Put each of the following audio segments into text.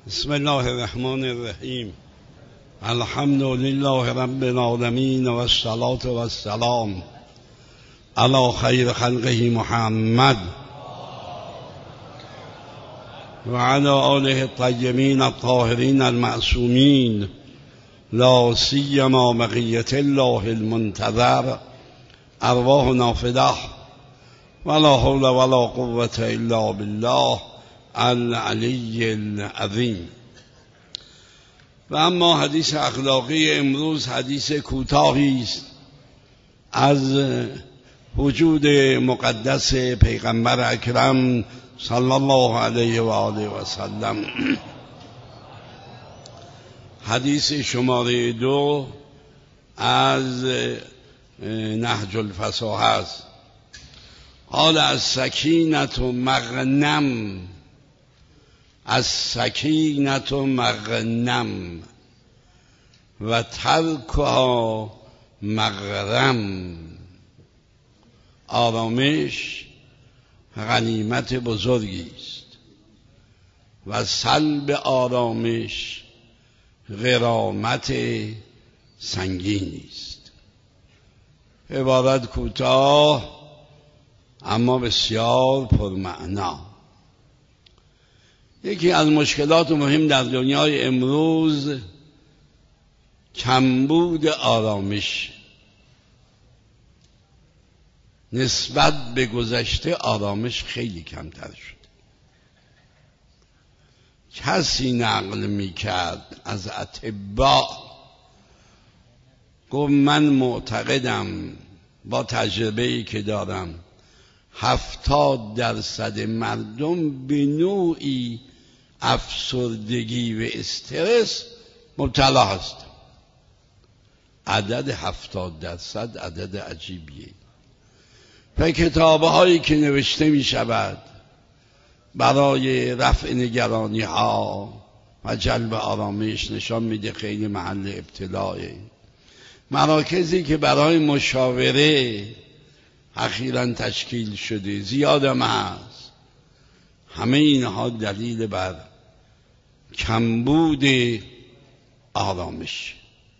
بسم الله الرحمن الرحیم. الحمد لله رب العالمین و الصلاة و السلام علی خیر خلقه محمد و علی آله الطیبین الطاهرین المعصومین، لا سیما بقیة الله المنتظر ارواحنا فداه ولا حول ولا قوة الا بالله العلی العظیم. و اما حدیث اخلاقی امروز حدیث کوتاهی است از وجود مقدس پیغمبر اکرم صلی الله علیه و آله و سلم. حدیث شماره 2 از نهج الفصاحه است. قال السکینة مغنم، السکینة مغنم و ترکها مغرم. آرامش غنیمت بزرگی است و سلب آرامش غرامت سنگینی است. عبارت کوتاه اما بسیار پرمعنا. یکی از مشکلات مهم در دنیای امروز کمبود آرامش. نسبت به گذشته آرامش خیلی کمتر شد. کسی نقل میکرد از اطباء، گفت من معتقدم با تجربه‌ای که دارم 70% مردم به نوعی افسردگی و استرس مبتلا هست. عدد 70% عدد عجیبیه. و کتاب‌هایی که نوشته می شود برای رفع نگرانی ها و جلب آرامش نشان میده خیلی محل ابتلایه. مراکزی که برای مشاوره اخیراً تشکیل شده زیادم هست. همه اینها دلیل بر کمبود آرامش.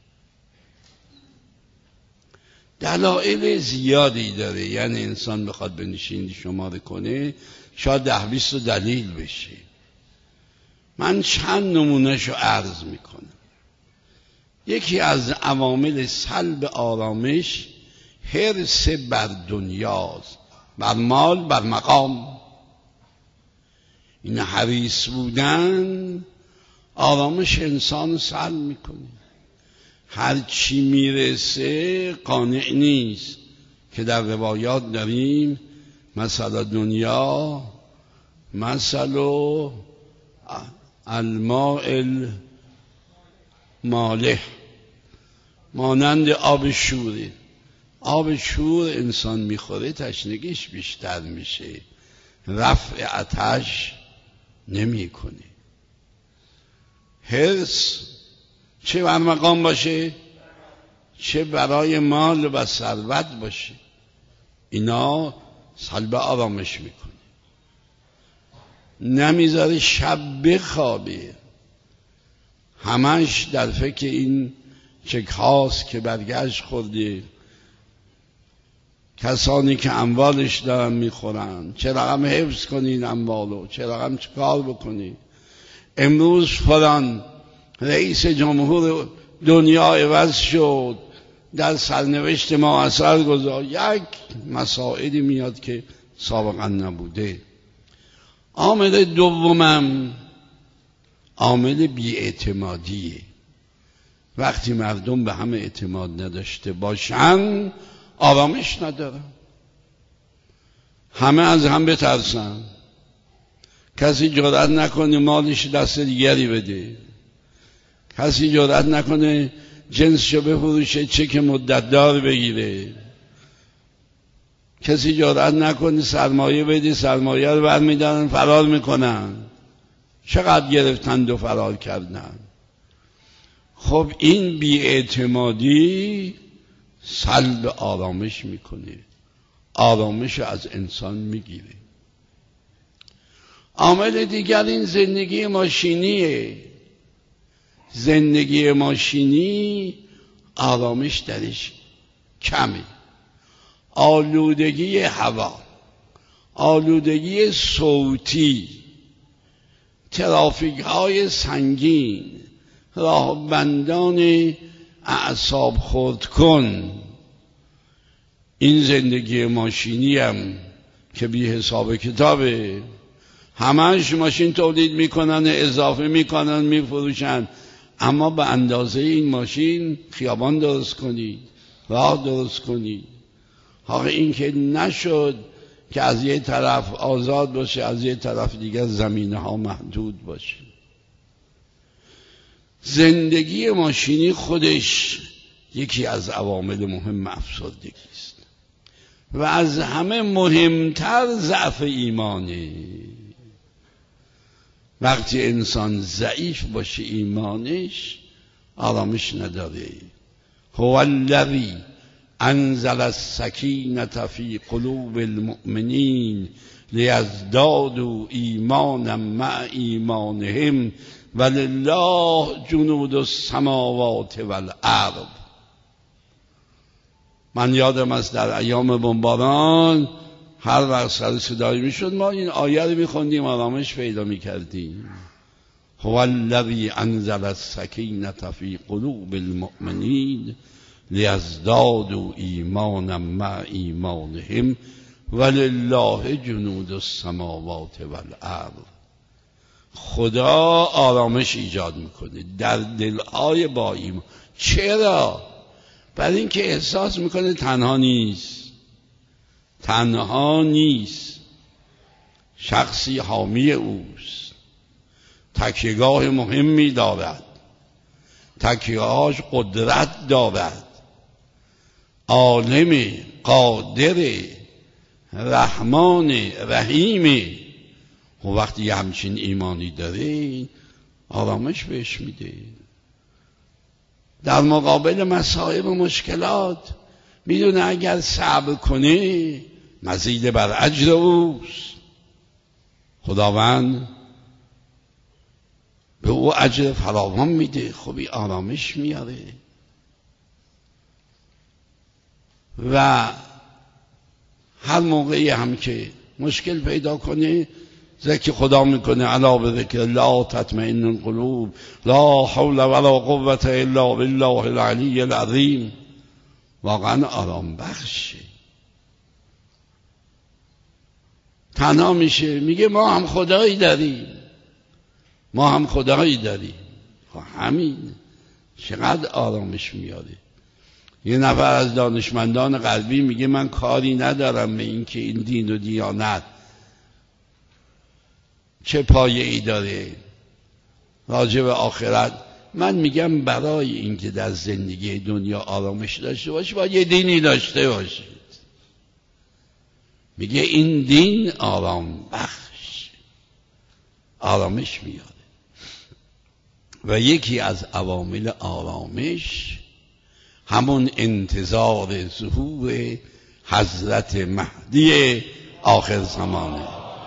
دلایل زیادی داره، یعنی انسان بخواد بنشین شماره کنه شاید 10-20 دلیل بشه. من چند نمونهشو عرض میکنم. یکی از عوامل سلب آرامش حرص بر دنیاست، بر مال، بر مقام. این حریص بودن آرامش انسان سلب میکنه. هر چی میرسه قانع نیست، که در روایات داریم مثلا دنیا مثل الماء المالح، مانند آب شوره. آب شور انسان میخوره تشنگیش بیشتر میشه، رفع آتش نمیکنه. حرص چه بر مقام باشه چه برای مال و ثروت باشه، اینا سلب آرامش میکنه. نمیذاره شب بخوابه، همش در فکر این چک هاست که برگشت خورده، کسانی که اموالش دارن میخورن، چه رقم حفظ کنین اموالو، چه رقم چه کار بکنی. امروز فلان رئیس جمهور دنیا عوض شد، در سرنوشت ما اثر گذار. یک مسائلی میاد که سابقا نبوده. عامل دومم عامل بی‌اعتمادیه. وقتی مردم به هم اعتماد نداشته باشن آرامش ندارن، همه از هم بترسن، کسی جرأت نکنه مالش دست دیگری بده، کسی جرأت نکنه جنسشو بفروشه چک مدت دار بگیره، کسی جرأت نکنه سرمایه بده، سرمایه رو برمیدارن فرار میکنن. چقدر گرفتند و فرار کردن. خب این بی‌اعتمادی سلب آرامش میکنه، آرامش از انسان میگیره. عامل دیگر این زندگی ماشینیه. زندگی ماشینی آرامش درش کمه. آلودگی هوا، آلودگی صوتی، ترافیک های سنگین، راهبندان اعصاب خورد کن، این زندگی ماشینی هم که بی حساب کتابه. همهش ماشین تولید میکنن، اضافه میکنن، میفروشن، اما به اندازه این ماشین خیابان درست کنید، راه درست کنید. حالا این که نشد که از یه طرف آزاد باشه، از یه طرف دیگر زمینه ها محدود باشه. زندگی ماشینی خودش یکی از عوامل مهم افسردگی است و از همه مهمتر ضعف ایمانه. وقتی انسان ضعیف باشه ایمانش، آرامش نداره. هو الذی انزل السکینة فی قلوب المؤمنین لیزدادوا ایمانا مع ایمانهم ولله جنود السماوات والارض. من یادم است در ایام بمباران هر وقت سر صدایی میشد ما این آیه رو میخوندیم، آرامش پیدا میکردیم. هو الذی انزل السکینة فی قلوب المؤمنین لیزدادوا ایمانا مع ایمانهم ولله جنود السماوات والارض. خدا آرامش ایجاد میکنه در دلهای با ایمان. چرا؟ برای اینکه احساس میکنه تنها نیست، شخصی حامی اوست، تکیهگاه مهمی دارد، تکیه‌هاش قدرت دارد، عالم، قادر، رحمان، رحیم. و وقتی همچین ایمانی داره آرامش بهش میده. در مقابل مصائب و مشکلات میدونه اگر صبر کنه مزید بر اجر اوست، خداوند به او اجر فراوان میده. خوبی آرامش میاره. و هر موقعی هم که مشکل پیدا کنه ذکر خدا میکنه، الا بذکر الله تطمئن القلوب، لا حول ولا قوة الا بالله العلی العظیم. واقعا آرام بخشه. تنها میشه، میگه ما هم خدایی داریم. همین چقدر آرامش میاره. یه نفر از دانشمندان غربی میگه من کاری ندارم به این که این دین و دیانت چه پایه‌ای داره راجع به آخرت. من میگم برای اینکه در زندگی دنیا آرامش داشته باشی باید یه دینی داشته باشید. میگه این دین آرام بخش، آرامش میاره. و یکی از عوامل آرامش همون انتظار ظهور حضرت مهدی آخر زمانه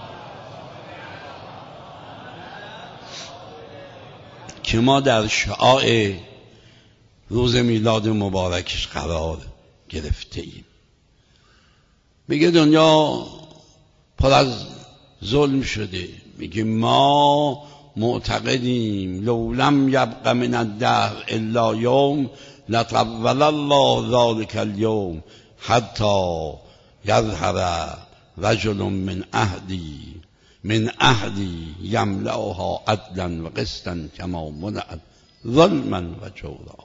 که ما در شعاع روز میلاد مبارکش قرار گرفته ایم. میگه دنیا پر از ظلم شده. میگه ما معتقدیم لو لم یبق من الدهر الا یوم لطول الله ذلك اليوم حتی یظهر رجل من عهدی یملأها عدلا و قسطا کما منعت ظلما و جورا.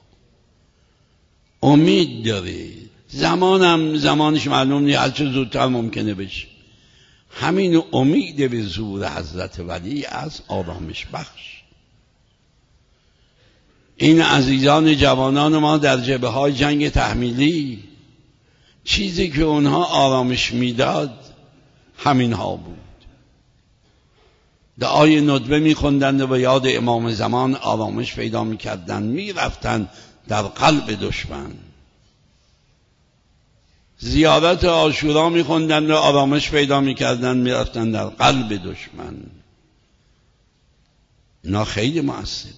امید داره. زمانش معلوم نیست، از چه زودتر ممکنه بشه. همین امید به ظهور حضرت ولی از آرامش بخش. این عزیزان جوانان ما در جبهه‌های جنگ تحمیلی، چیزی که اونها آرامش میداد همینها بود. دعای ندبه میخوندند و به یاد امام زمان آرامش پیدا میکردند، میرفتند در قلب دشمن. زیارت عاشورا میخوندند و آرامش پیدا میکردند، میرفتند در قلب دشمن. اینا خیلی موثره.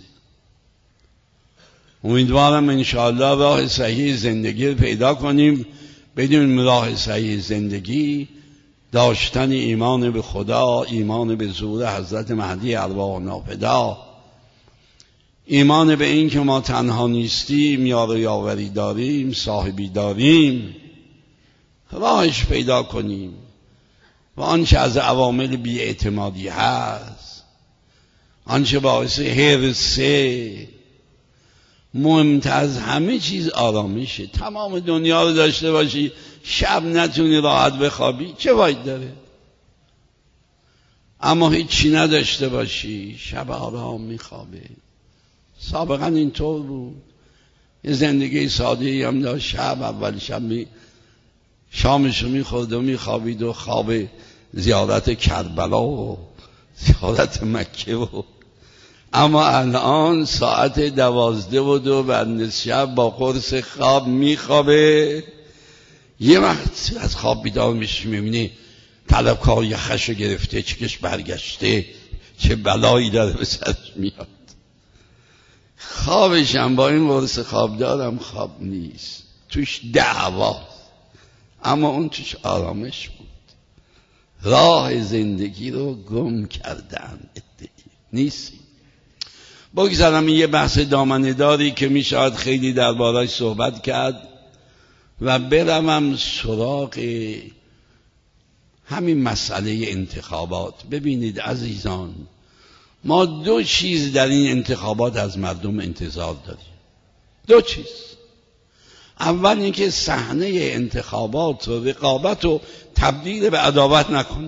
امیدوارم انشاءالله راه صحیح زندگی رو پیدا کنیم. بدون راه صحیح زندگی داشتن ایمان به خدا، ایمان به ظهور حضرت مهدی ارواح ناپدا، ایمان به این که ما تنها نیستیم، یار و یاوری داریم، صاحبی داریم، راهش پیدا کنیم و آنچه از عوامل بی‌اعتمادی هست، آنچه باعث حرصه، مهمتر از همه چیز آرامشه. تمام دنیا رو داشته باشی شب نتونی راحت بخوابی چه فایده داره؟ اما هیچی نداشته باشی شب آرام میخوابه. سابقا اینطور بود. یه زندگی ساده‌ای هم داشت. شب اول شب شامشو میخورد و میخوابید و خواب زیارت کربلا و زیارت مکه و اما الان ساعت 12 بعد شب با قرص خواب میخوابه. یه وقت از خواب بیدار میشه میبینی طلبکار یخشو گرفته، چکش برگشته، چه بلایی داره به سرش میاد. خوابشم با این قرص خواب دارم خواب نیست، توش دعواست، اما اون توش آرامش بود. راه زندگی رو گم کردن نیستی. بگذارم این یه بحث دامنه‌داری که میشود خیلی درباره‌اش صحبت کرد و بروم سراغ همین مسئله انتخابات. ببینید عزیزان، ما دو چیز در این انتخابات از مردم انتظار داریم. دو چیز. اول اینکه صحنه انتخابات و رقابت رو تبدیل به عداوت نکنن.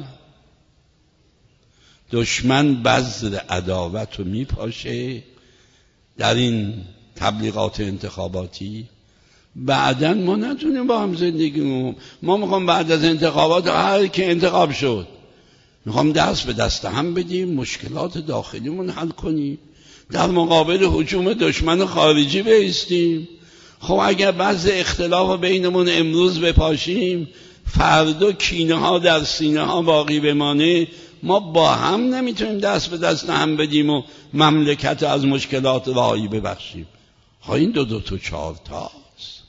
دشمن بذر عداوت رو میپاشه در این تبلیغات انتخاباتی، بعداً ما نتونیم با هم زندگی کنیم. ما میخوام بعد از انتخابات هر که انتخاب شد میخوام دست به دست هم بدیم، مشکلات داخلیمون حل کنیم، در مقابل هجوم دشمن خارجی بایستیم. خب اگر بعض اختلاف بینمون امروز بپاشیم، فردا کینه ها در سینه ها باقی بمانه، ما با هم نمیتونیم دست به دست هم بدیم و مملکت از مشکلات رهایی ببخشیم. ها این دو تا 4 تاست.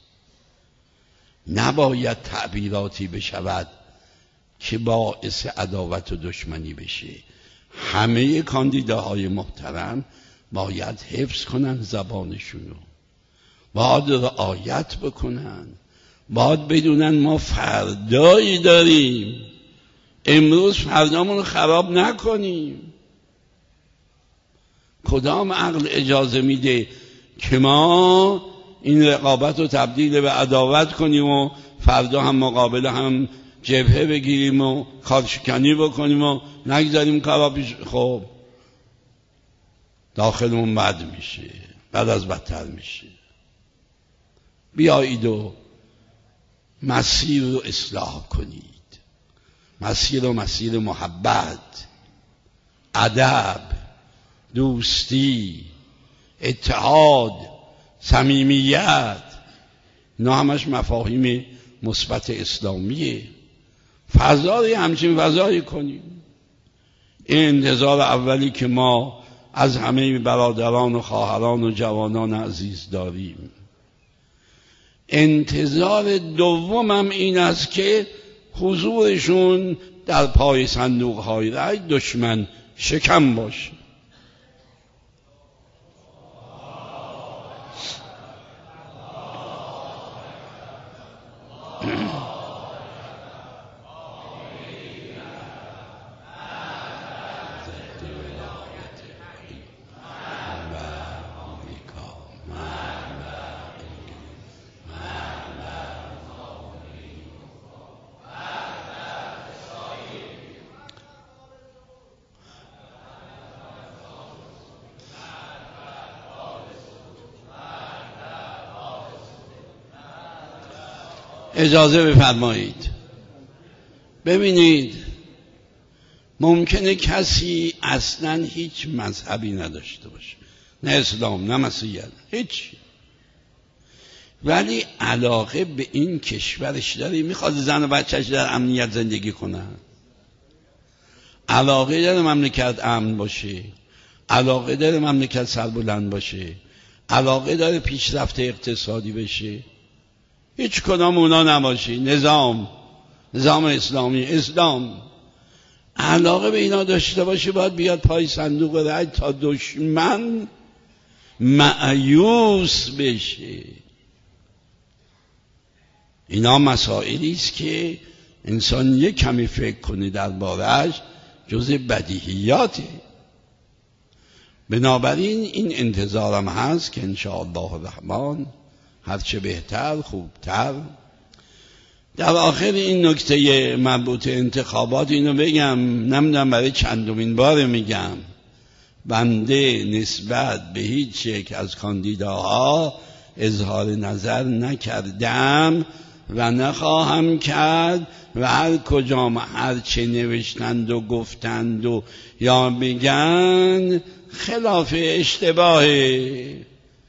نباید تعبیراتی بشود که باعث عداوت و دشمنی بشه. همه کاندیداهای محترم باید حفظ کنن زبانشونو، باید رعایت بکنن، باید بدونن ما فردایی داریم، امروز فردامون رو خراب نکنیم. کدام عقل اجازه میده که ما این رقابت رو تبدیل به عداوت کنیم و فردا هم مقابل هم جبهه بگیریم و کارشکنی بکنیم و نگذاریم کارا پیش؟ خب داخلمون بد میشه، بعد از بدتر میشه. بیایید و مسیر رو اصلاح کنید. مسیر محبت، ادب، دوستی، اتحاد، صمیمیت، اینا همش مفاهیم مثبت اسلامیه. فضای همچین فضایی کنیم. این انتظار اولی که ما از همه برادران و خواهران و جوانان عزیز داریم. انتظار دومم این است که حضورشون در پای صندوق‌های رای دشمن شکم باشه. اجازه بفرمایید. ببینید، ممکنه کسی اصلا هیچ مذهبی نداشته باشه، نه اسلام نه مسیحیت، هیچ، ولی علاقه به این کشورش داره، میخواد زن و بچهش در امنیت زندگی کنن، علاقه داره مملکت امن باشه، علاقه داره مملکت سربلند باشه، علاقه داره پیشرفت اقتصادی بشه. هیچ کدام اونا نباشی. نظام اسلامی، اسلام علاقه به اینا داشته باشه، باید بیاد پای صندوق رای تا دشمن مأیوس بشه. اینا مسائلی است که انسان یک کمی فکر کنه درباره‌اش، جزء بدیهیاته. بنابراین این انتظارم هست که انشاءالله الرحمن هرچه بهتر خوبتر. در آخر این نکته مربوط انتخابات اینو بگم، نمیدونم برای چندمین بار میگم، بنده نسبت به هیچ یک از کاندیداها اظهار نظر نکردم و نخواهم کرد و هر کجام هر چه نوشتند و گفتند و یا بگن خلاف اشتباهه.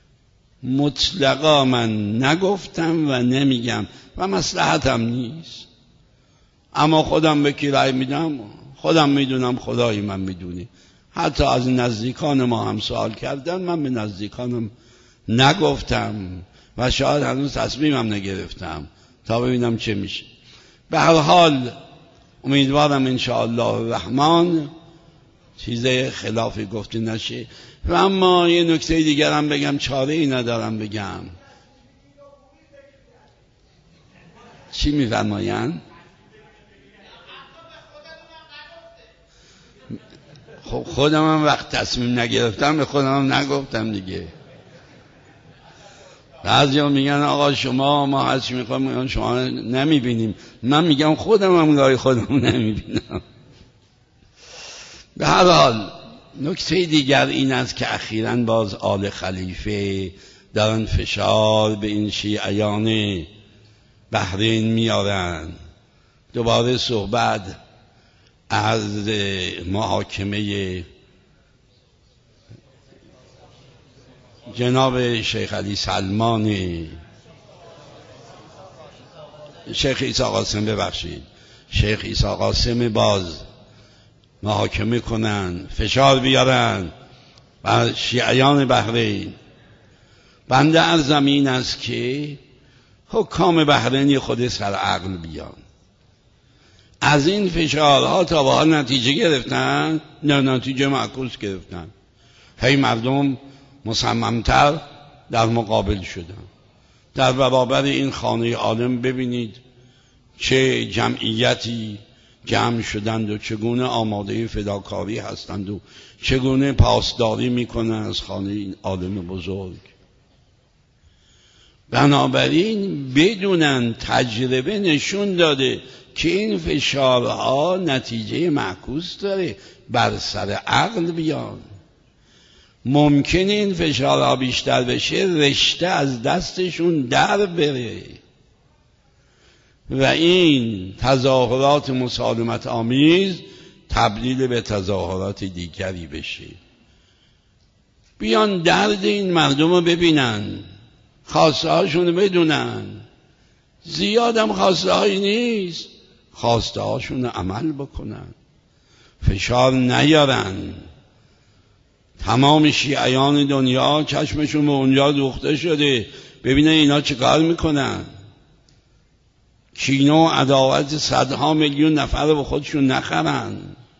مطلقا من نگفتم و نمیگم و مصلحتم نیست. اما خودم به کی رأی میدم خودم میدونم، خدای من میدونه. حتی از نزدیکان ما هم سوال کردن، من به نزدیکانم نگفتم و شاید هنوز تصمیمم نگرفتم تا ببینم چه میشه. به هر حال امیدوارم انشاءالله الرحمن چیز خلافی گفته نشه. و اما یه نکته دیگر هم بگم، چاره ای ندارم بگم. چی می‌فرمایند؟ خب خودم هم وقت تصمیم نگرفتم به خودم هم نگفتم دیگه. بعضیا میگن آقا شما ما هرچی میخوایم شما نمیبینیم. من میگم خودم هم گاهی خودم نمیبینم. به هر حال نکته دیگر این است که اخیراً باز آل خلیفه دارن فشار به این شیعیان بحرین میارن. دوباره صحبت از محاکمه جناب شیخ علی سلمان، شیخ عیسی قاسم، ببخشید شیخ عیسی قاسم، باز محاکمه کنن، فشار بیارن بر شیعیان بحرین. بنده عرضم این است که حکام بحرینی خود سر عقل بیان. از این فشارها تا به حال نتیجه گرفتن؟ نه، نتیجه معکوس گرفتن. هی مردم مصممتر در مقابل شدن. در برابر این خانه عالم ببینید چه جمعیتی جمع شدند و چگونه آماده فداکاری هستند و چگونه پاسداری میکنند از خانه این عالم بزرگ. بنابراین بدونن تجربه نشون داده که این فشارها نتیجه معکوس داره، بر سر عقل بیان. ممکنه این فشارها بیشتر بشه، رشته از دستشون در بره و این تظاهرات مسالمت آمیز تبدیل به تظاهرات دیگری بشه. بیان درد این مردم رو ببینن، خواسته هاشون رو بدونن. زیادم خواسته هایی نیست، خواسته هاشون رو عمل بکنن، فشار نیارن. تمام شیعیان دنیا چشمشون به اونجا دوخته شده، ببینن اینا چه کار میکنن. کینه و عداوت صدها میلیون نفر رو به خودشون نخرن.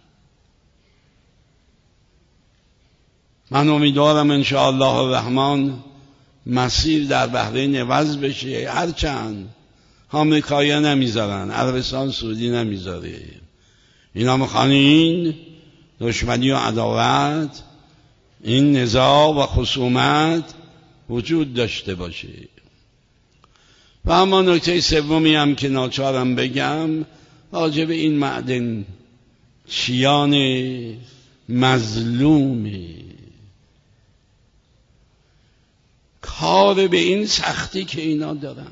من امیدوارم انشاءالله الرحمن مسیر در بحرین عوض بشه. هرچند آمریکایی نمیذارن، عربستان سعودی نمیذاره، اینا میخوان این دشمنی و عداوت، این نزاع و خصومت وجود داشته باشه. و اما نکته سومی هم که ناچارم بگم راجع به این معدن چیان مظلومه. کار به این سختی که اینا دارن،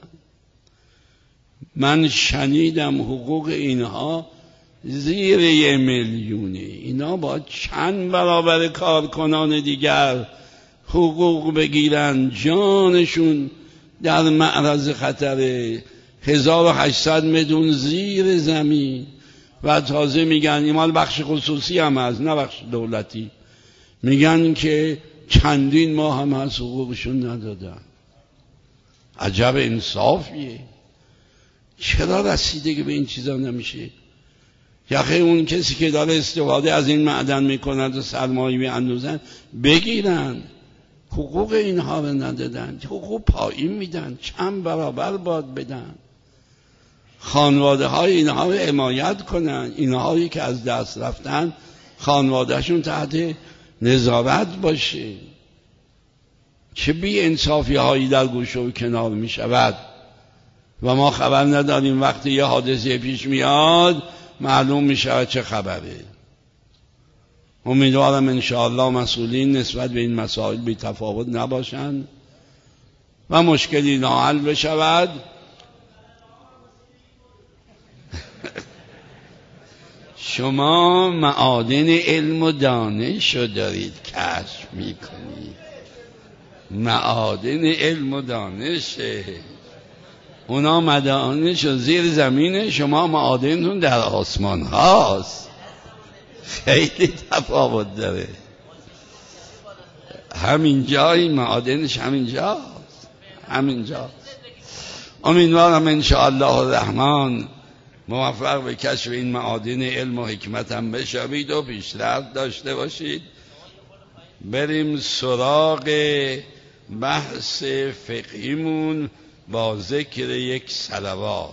من شنیدم حقوق اینها زیر 1 میلیونه. اینا با چند برابر کارکنان دیگر حقوق بگیرن، جانشون در معرض خطر. 1800 میلیون زیر زمین و تازه میگن این مال بخش خصوصی هم هست نه بخش دولتی. میگن که چندین ماه هم هست حقوقشون ندادن. عجب انصافیه. چرا رسیدگی به این چیزا نمیشه؟ یخه اون کسی که داره استفاده از این معدن میکند و سرمایه میاندازن بگیرن. حقوق اینها رو ندادن، حقوق پایین میدن، چند برابر باید بدن. خانواده های اینها رو حمایت کنن. اینهایی که از دست رفتن خانوادهشون تحت نظارت باشه. چه بی انصافی هایی در گوشه و کنار می شود و ما خبر نداریم. وقتی یه حادثه پیش میاد معلوم می شود چه خبره. امیدوارم انشاءالله مسئولین نسبت به این مسائل بی تفاوت نباشند و مشکلی ناحل بشود. شما معادن علم و دانش رو دارید کشف میکنید. معادن علم و دانشه، اونا معادنش و زیر زمینه، شما معادنتون در آسمان هاست. خیلی تفاوت داره. همین جایی معادنش همین جاست. امیدوارم انشاءالله الرحمن موفق به کشف این معادن علم و حکمت هم بشوید و پیشرفت داشته باشید. بریم سراغ بحث فقهیمون با ذکر یک صلوات.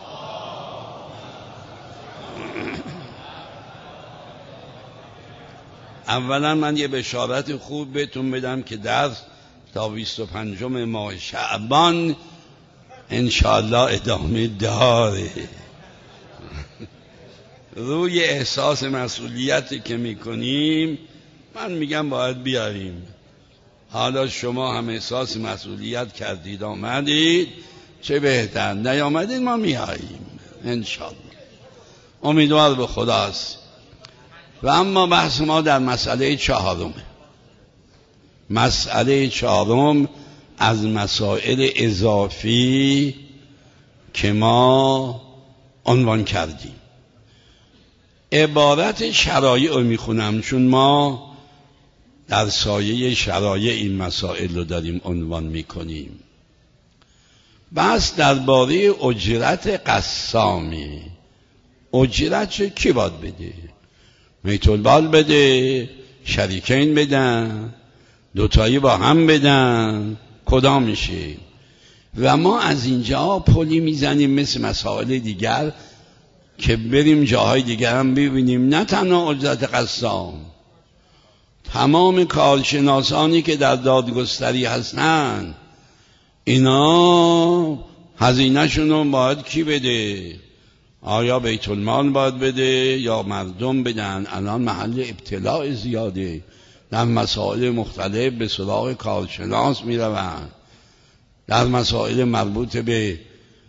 اولا من یه بشارت خوب بهتون بدم که درس تا 25 ماه شعبان انشاءالله ادامه داره. روی احساس مسئولیتی که میکنیم من میگم باید بیاریم. حالا شما هم احساس مسئولیت کردید آمدید، چه بهتر. نیامدید ما میاییم انشاءالله. امیدوار به خداست. و اما بحث ما در مسئله 4. مسئله 4 از مسائل اضافی که ما عنوان کردیم. عبارت شرایع رو میخونم چون ما در سایه شرایع این مسائل رو داریم عنوان میکنیم. بس درباره اجرت قسامی. اجرت چه کی باید بده؟ بیت المال بده، شریکین بدن، دوتایی با هم بدن، کدام میشه؟ و ما از اینجا پلی میزنیم مثل مسائل دیگر که بریم جاهای دیگر هم ببینیم. نه تنها اجرت قسام، تمام کارشناسانی که در دادگستری هستن اینا هزینه شونو باید کی بده؟ آیا بیت المال باید بده یا مردم بدن؟ الان محل ابتلاع زیاده. در مسائل مختلف به سراغ کارشناس میروند. در مسائل مربوط به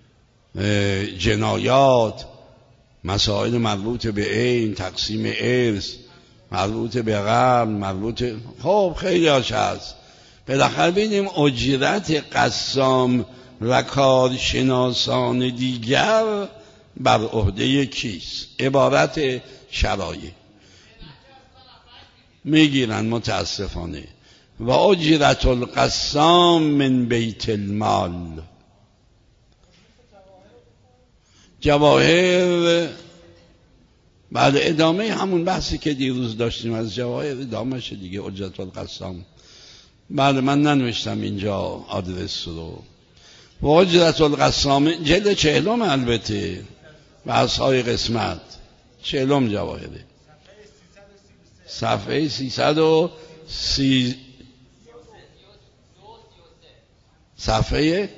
جنایات، مسائل مربوط به عین، تقسیم ارث، مربوط به قبل، مربوط خب خیلی هاش هست. بالاخره ببینیم اجرت قسام و کارشناسان دیگر بر عهده کیست؟ عبارت شرایع میگیرن متاسفانه. و اجرت القسام من بیت المال. جواهر بعد ادامه همون بحثی که دیروز داشتیم از جواهر ادامه شه دیگه. اجرت القسام بعد من ننوشتم اینجا آدرس رو. و اجرت القسام جلد 40 البته بحث های قسمت 40 جواهره، صفحه 330 صفحه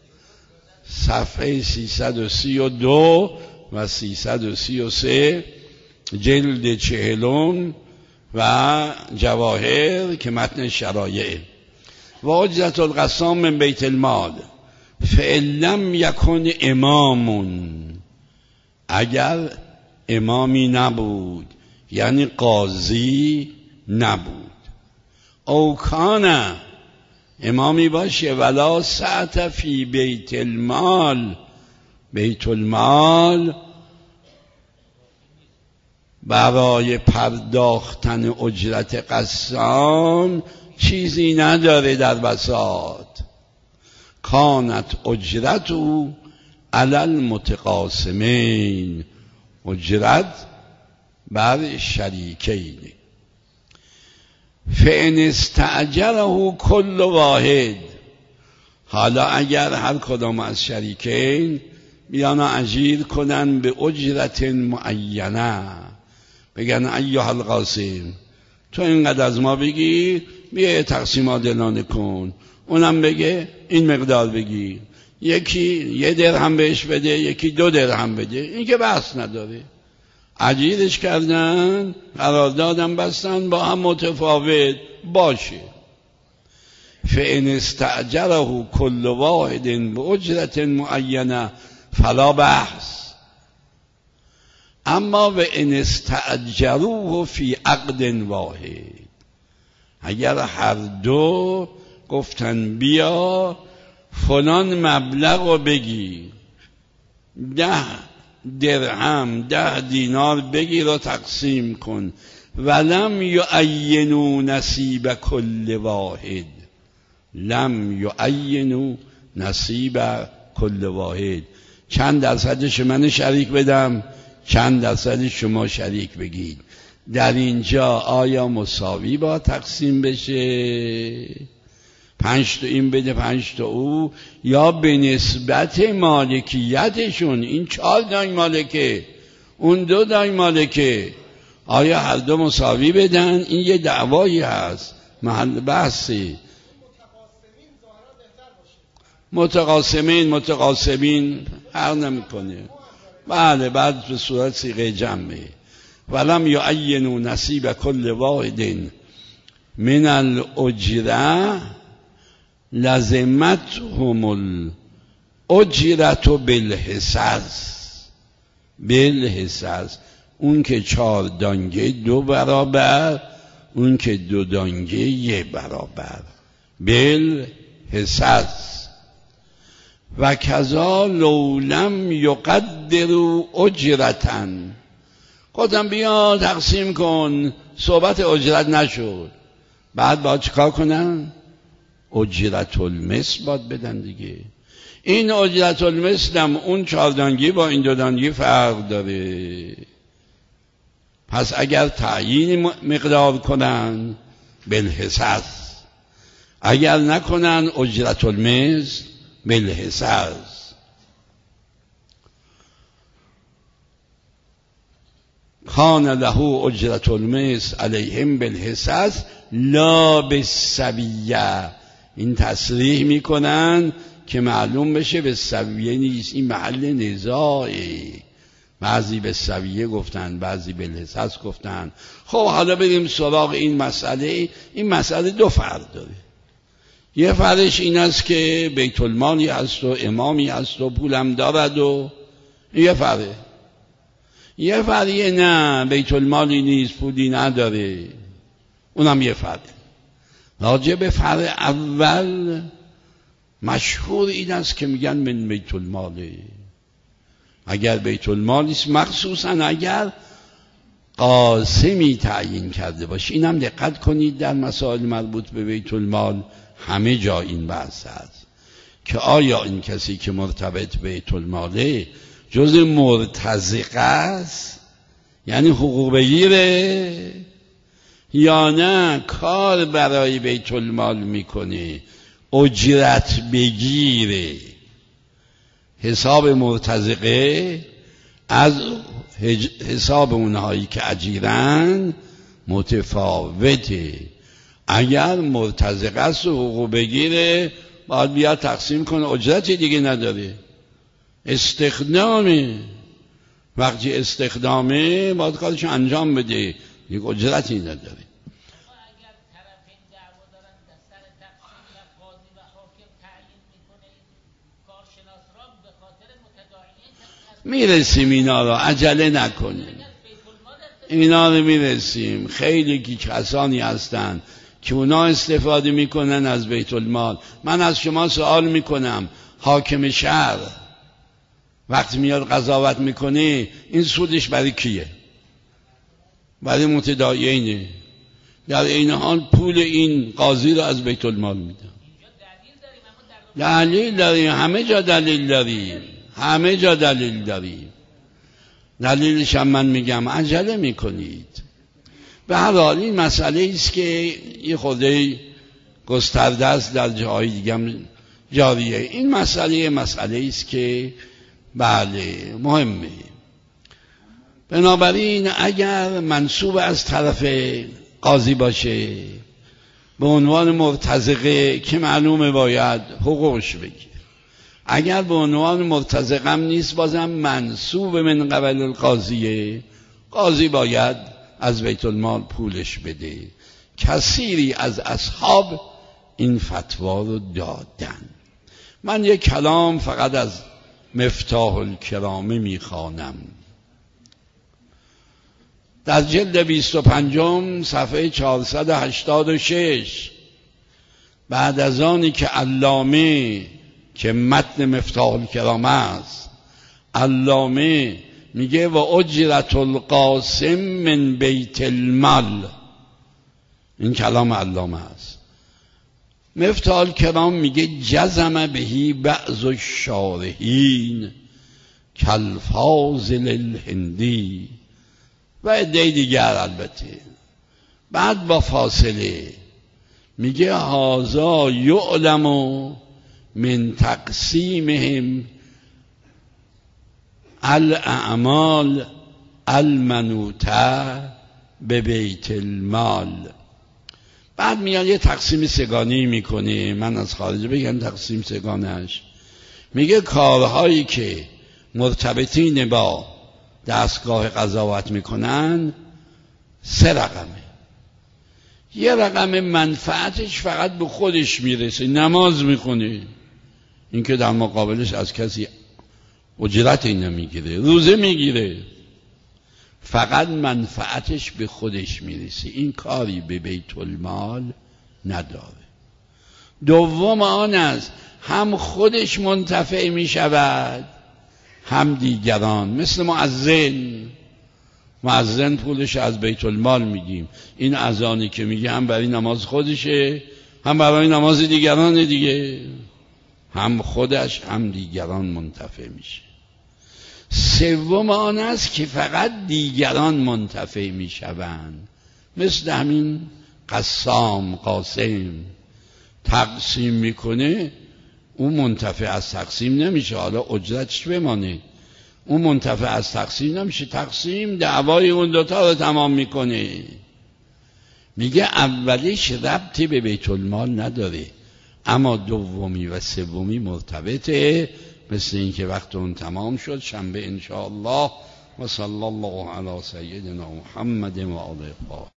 332 و 333 جلد 40 و جواهر که متن شرایع. و اجرت القسام من بیت المال فإن لم یکن امامون. اگر امامی نبود یعنی قاضی نبود، او کان امامی باشه ولا سعت فی بیت المال. بیت المال برای پرداختن اجرت قسام چیزی نداره در بساط. کانت اجرت او علی المتقاسمین، اجرت بر شریکین. فان استأجره کل واحد، حالا اگر هر کدام از شریکین بیان اجیر کنن به اجرت معینه، بگن ایها القاسم تو اینقدر از ما بگیر، بیا تقسیم عادلانه کن، اونم بگه این مقدار بگیر، یکی 1 درهم بهش بده، یکی 2 درهم بده، این که بحث نداره. اجیرش کردن، قراردادم بستن، با هم متفاوت باشه. فان استأجره کل واحد باجرت معینه فلا بحث. اما و ان استأجروه فی عقد واحد، اگر هر دو گفتن بیا فلان مبلغ رو بگیر، 10 درهم 10 دینار بگیر و تقسیم کن، ولم یعینوا نصیب کل واحد، لم یعینوا نصیب کل واحد، چند درصدش من شریک بدم، چند درصد شما شریک بگید. در اینجا آیا مساوی با تقسیم بشه؟ 5 تا این بده 5 تا او، یا به نسبت مالکیتشون، این 4 دای مالکه اون 2 دای مالکه، آیا هر دو مساوی بدن؟ این یه دعوایی هست، محل بحثی. متقاسمین حق نمیکنه. بله، بعد به صورت صیغه جمعه. ولم یعینوا نصیب کل واحد من الاجره لزمتهم الاجرة بالحصص، اون که 4 دانگه 2 برابر، اون که 2 دانگه 1 برابر، بالحصص. و کذا لو لم یقدروا اجرة، گفتم بیا تقسیم کن، صحبت اجرت نشد، بعد باید چیکار کنن؟ اجرت المثل باید بدن دیگه. این اجرت المثل هم اون 4 دانگی با این 2 دانگی فرق داره. پس اگر تعیین مقدار کنن بالحصص، اگر نکنن اجرت المثل بالحصص. کان له اجرت المثل علیهم بالحصص لا بالسویه. این تصریح میکنن که معلوم بشه به سویه نیست، این محل نزاعه. بعضی به سویه گفتن، بعضی بالحصص گفتن. خب حالا بریم سراغ این مسئله. این مسئله 2 فرق داره. یه فرقش این است که بیت المالی هست و امامی هست و پولم دارد، و یه فرقه. یه فرقه نه، بیت المالی نیست، پولی نداره، اونم یه فرقه. راجع به فرق اول مشهور این است که میگن من بیت الماله. اگر بیت المالی است، مخصوصا اگر قاسمی تعیین کرده باشه. اینم دقت کنید در مسائل مربوط به بیت المال همه جا این بحث هست که آیا این کسی که مرتبط به بیت الماله جز مرتزقه است، یعنی حقوق بگیره، یا نه کار برای بیت المال میکنه اجرت بگیره. حساب مرتزقه از حساب اونهایی که اجیرن متفاوته. اگر مرتزقه است و حقوق بگیره، باید بیاد تقسیم کنه، اجرتی دیگه نداره، استخدامه. وقتی استخدامه باید کارش انجام بده، یک اجرتی نداره. میرسیم اینا رو، عجله نکنیم، اینا رو میرسیم. خیلی کسانی هستن که اونا استفاده میکنن از بیت المال. من از شما سوال میکنم، حاکم شهر وقتی میاد قضاوت میکنه این سودش برای کیه؟ برای متداینه، در این حال پول این قاضی رو از بیت المال میدم. دلیل داریم، همه جا دلیل داریم، همه جا دلیل داریم. دلیلش هم من میگم عجله میکنید. به هر حال این مسئله است که یه خورده گسترده است، در جای دیگه هم جاریه. این مسئله است که بله مهمه. بنابراین اگر منصوب از طرف قاضی باشه به عنوان مرتزقه که معلومه باید حقوقش بگیر، اگر به عنوان مرتزقم نیست بازم منصوب من قبل القاضیه، قاضی باید از بیت المال پولش بده. کثیری از اصحاب این فتوا رو دادن. من یک کلام فقط از مفتاح الکرامه میخوانم. در جلد 25 صفحه 486 بعد از آنی که علامه که متن مفتاح الکرامه است، علامه میگه و اجرت القاسم من بیت المال، این کلام علامه است. مفتاح الکرام میگه جزم بهی بعض الشارحین کالفاضل الهندی و عده دیگر. البته بعد با فاصله میگه هذا یعلم من تقسیمهم الاعمال المنوطه به بیت المال. بعد میاد یه تقسیم سگانی میکنه. من از خارج بگم تقسیم سگانش، میگه کارهایی که مرتبطین با دستگاه قضاوت میکنن 3 رقمه. یه رقم منفعتش فقط به خودش میرسه، نماز میخونه، این که در مقابلش از کسی اجرتی نمیگیره، روزه میگیره، فقط منفعتش به خودش میرسه، این کاری به بیت المال نداره. دوم آن است هم خودش منتفع میشود هم دیگران، مثل مؤذن پولش از بیت المال میدیم. این اذانی که میگه هم برای نماز خودشه هم برای نماز دیگران دیگه، هم خودش هم دیگران منتفع میشه. سوم آن است که فقط دیگران منتفع میشوند، مثل همین قاسم تقسیم میکنه، اون منتفع از تقسیم نمیشه، حالا اجرتش بمانه، اون منتفع از تقسیم نمیشه، تقسیم دعوای اون دوتا رو تمام میکنه. میگه اولیش ربطی به بیت المال نداره، اما دومی و سومی مرتبطه. مثل این که وقت اون تمام شد، شنبه انشاءالله. و صلی الله علی سیدنا محمد و آله.